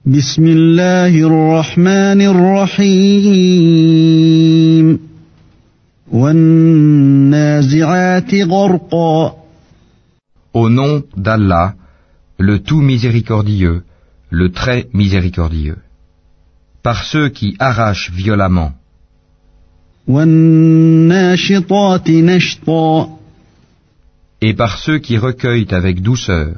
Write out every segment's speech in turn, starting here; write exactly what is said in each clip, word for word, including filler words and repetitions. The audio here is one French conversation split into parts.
بسم الله الرحمن الرحيم والنازعات غرقا. Au nom d'Allah, le tout miséricordieux, le très miséricordieux. Par ceux qui arrachent violemment. والناشطات نشطا. Et par ceux qui recueillent avec douceur.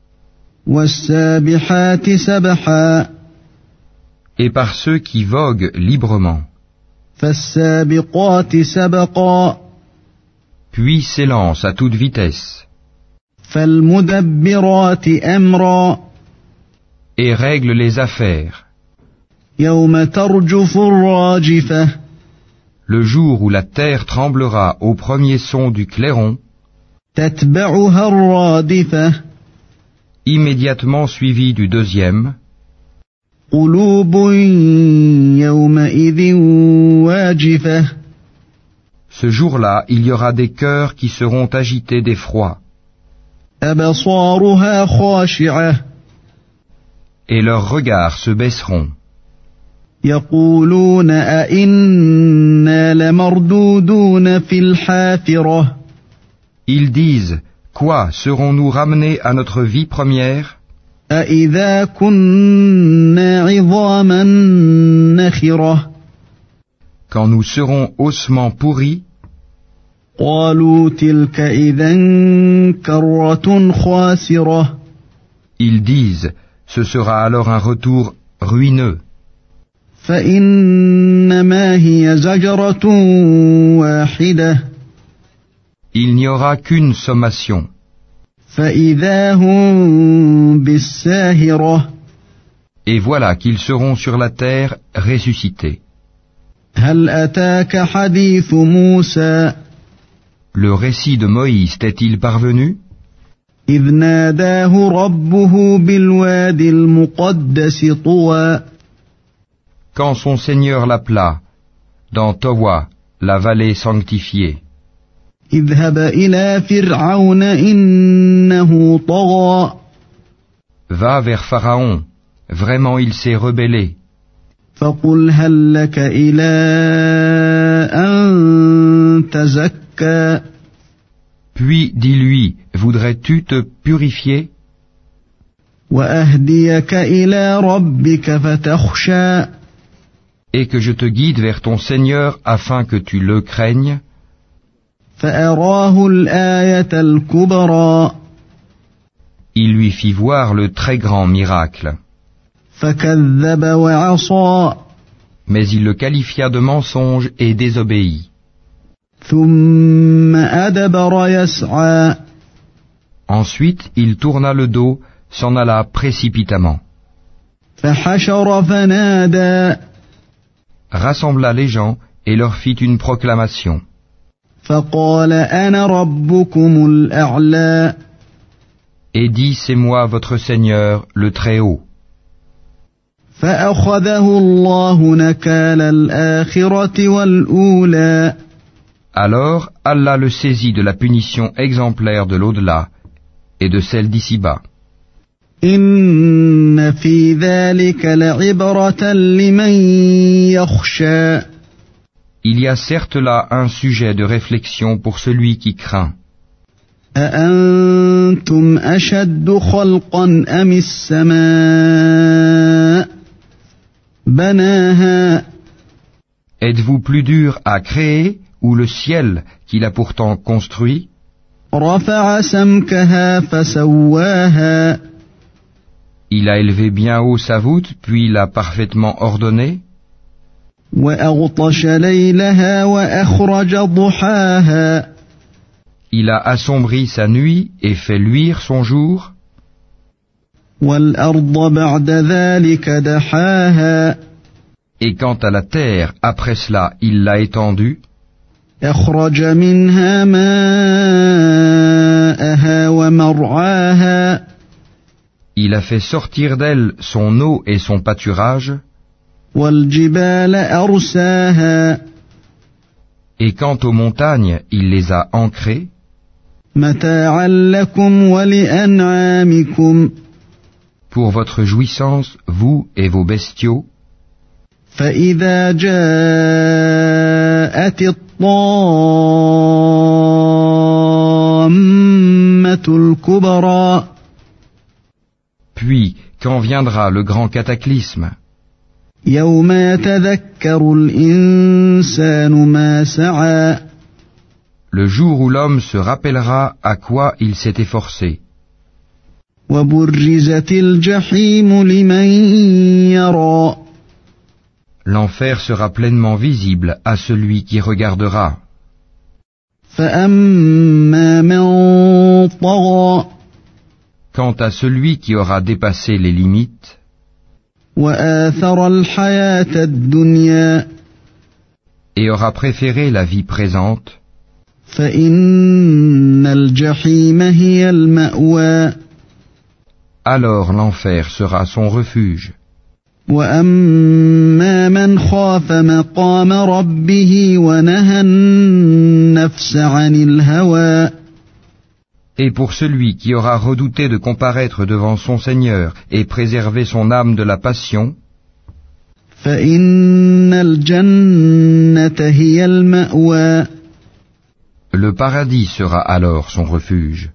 والسابحات سبحا. Et par ceux qui voguent librement. فالسابقات سبقا. Puis s'élancent à toute vitesse. فالمدبرات أمرا. Et règlent les affaires. يوم ترجف الراجفة. Le jour où la terre tremblera au premier son du clairon. تتبعها الرادفة. Immédiatement suivi du deuxième. قلوب يومئذ واجفة. Ce jour-là, il y aura des cœurs qui seront agités d'effroi. أبصارها خاشعة. Et leurs regards se baisseront. يقولون أئنا لمردودون في الحافرة. Ils disent, quoi, serons-nous ramenés à notre vie première? أإذا كنا عظاما نخرة. Quand nous serons ossements pourris? قالوا تلك إذا كرة خاسرة. Ils disent, ce sera alors un retour ruineux. فإنما هي زجرة واحدة. Il n'y aura qu'une sommation. فإذا هم بالساهرة. Et voilà qu'ils seront sur la terre ressuscités. هل أتاك حديث موسى. Le récit de Moïse t'est-il parvenu? إذ ناداه ربه بالوادي المقدس طوى. Quand son Seigneur l'appela, dans Towa, la vallée sanctifiée. اذهب إلى فرعون إنه طغى. Va vers Pharaon, vraiment il s'est rebellé. فقل هل لك إلى أن تزكى. Puis dis-lui, voudrais-tu te purifier? وأهديك إلى ربك فتخشى. Et que je te guide vers ton Seigneur afin que tu le craignes. فأراه الآية الكبرى. Il lui fit voir le très grand miracle. فكذب وعصى. Mais il le qualifia de mensonge et désobéit. ثم أدبر يسعى. Ensuite, il tourna le dos, s'en alla précipitamment. فحشر فنادى. Rassembla les gens et leur fit une proclamation. فقال أنا ربكم الأعلى. Et dit, c'est moi votre Seigneur, le Très-Haut. فأخذه الله نكال الآخرة والأولى. Alors Allah le saisit de la punition exemplaire de l'au-delà et de celle d'ici-bas. إن في ذلك لعبرة لمن يخشى. Il y a certes là un sujet de réflexion pour celui qui craint. أأنتم أشد خلقا أم السماء بناها. Êtes-vous plus dur à créer ou le ciel qu'il a pourtant construit? رفع سمكها فسواها. Il a élevé bien haut sa voûte, puis l'a parfaitement ordonnée. وأغطش ليلها وأخرج ضحاها. Il a assombri sa nuit et fait luire son jour. والأرض بعد ذلك دحاها. Et quant à la terre, après cela, il l'a étendue. أخرج منها ماءها ومرعاها. Il a fait sortir d'elle son eau et son pâturage. والجبال أرساها. Et quant aux montagnes, il les a ancrées. متاعا لكم ولأنعامكم. pour votre jouissance, vous et vos bestiaux, فإذا جاءت الطامة الكبرى puis quand viendra le grand cataclysme, يوم يتذكر الإنسان ما سعى le jour où l'homme se rappellera à quoi il s'est efforcé, وبرزت الجحيم لمن يرى l'enfer sera pleinement visible à celui qui regardera. فأما من طغى Quant à celui qui aura dépassé les limites وآثر الحياة الدنيا et aura préféré la vie présente, فإن الجحيم هي المأوى alors l'enfer sera son refuge. وأما من خاف مقام ربه ونهى النفس عن الهوى Et pour celui qui aura redouté de comparaître devant son Seigneur et préserver son âme de la passion, فإن الجنة هي المأوى le paradis sera alors son refuge.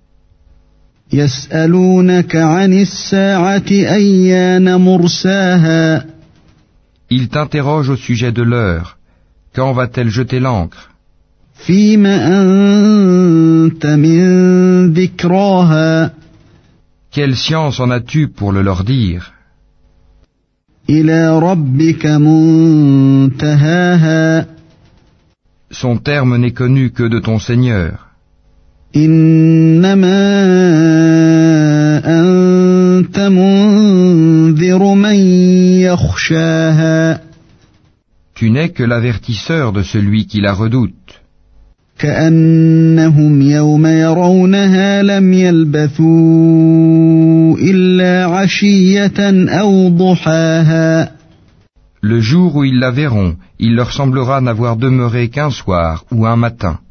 يسألونك عن الساعة أيان مرساها Il t'interroge au sujet de l'heure. Quand va-t-elle jeter l'ancre? فيم أنت من ذكراها Quelle science en as-tu pour le leur dire? إلى ربك منتهاها Son terme n'est connu que de ton Seigneur. إنما أنت منذر من يخشاها Tu n'es que l'avertisseur de celui qui la redoute. كأنهم يوم يرونها لم يلبثوا إلا عشية أو ضحاها Le jour où ils la verront, il leur semblera n'avoir demeuré qu'un soir ou un matin.